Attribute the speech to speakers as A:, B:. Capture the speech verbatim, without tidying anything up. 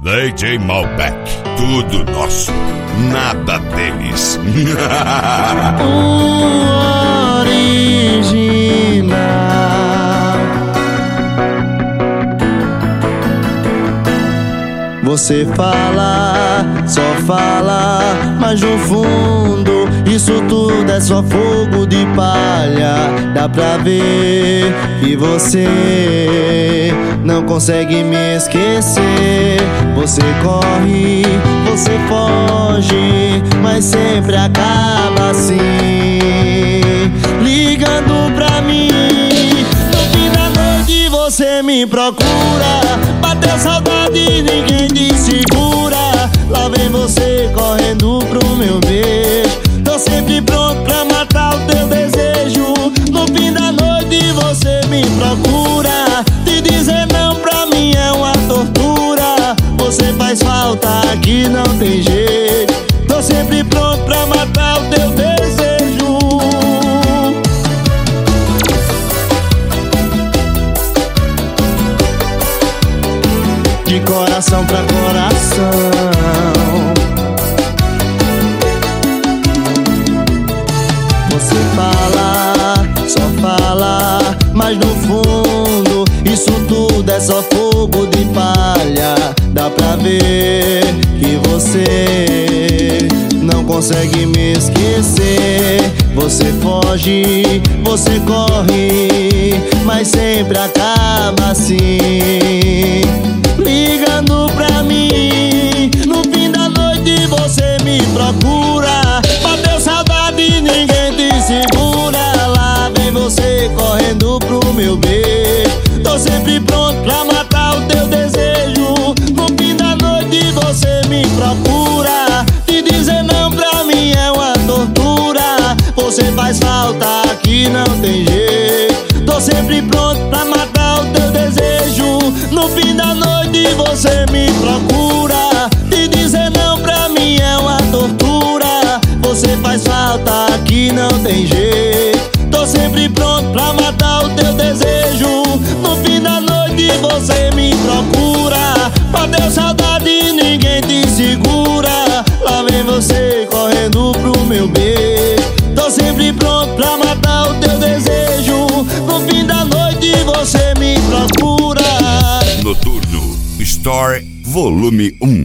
A: D J Malbec, tudo nosso, nada deles.
B: Original. Você fala, só fala, mas no fundo isso tudo é só fogo de palha. Dá pra ver que você não consegue me esquecer. Você corre, você foge, mas sempre acaba assim, ligando pra mim. No fim da noite você me procura, bateu saudade, ninguém te segura. Lá vem você correndo pro meu beijo. Tô sempre pronto pra matar o teu desejo. No fim da noite você me procura, te dizer não pra mim é uma tortura. Você faz falta, aqui não tem jeito. Tô sempre pronto pra matar o teu desejo. De coração pra coração. Você fala, só fala, mas no fundo isso tudo é só fogo de palha. Dá pra ver que você não consegue me esquecer. Você foge, você corre, mas sempre acaba assim, ligando pra mim. No fim da noite você me procura, bateu saudade, ninguém te segura. Lá vem você correndo pro meu beijo. Tô sempre pronto pra matar o teu desejo. No fim da noite você me procura, te dizer não pra mim é uma tortura. Você faz falta, aqui não tem jeito. Tô sempre pronto pra matar o teu desejo. No fim da noite você me procura, te dizer não pra mim é uma tortura. Você faz falta, aqui não tem jeito. Tô sempre pronto pra matar o teu desejo. No fim da noite você me procura, bateu saudade, ninguém te segura. Lá vem você correndo pro meu beijo. Tô sempre pronto pra matar o teu desejo. No fim da noite você me procura.
A: Noturno Store Volume um.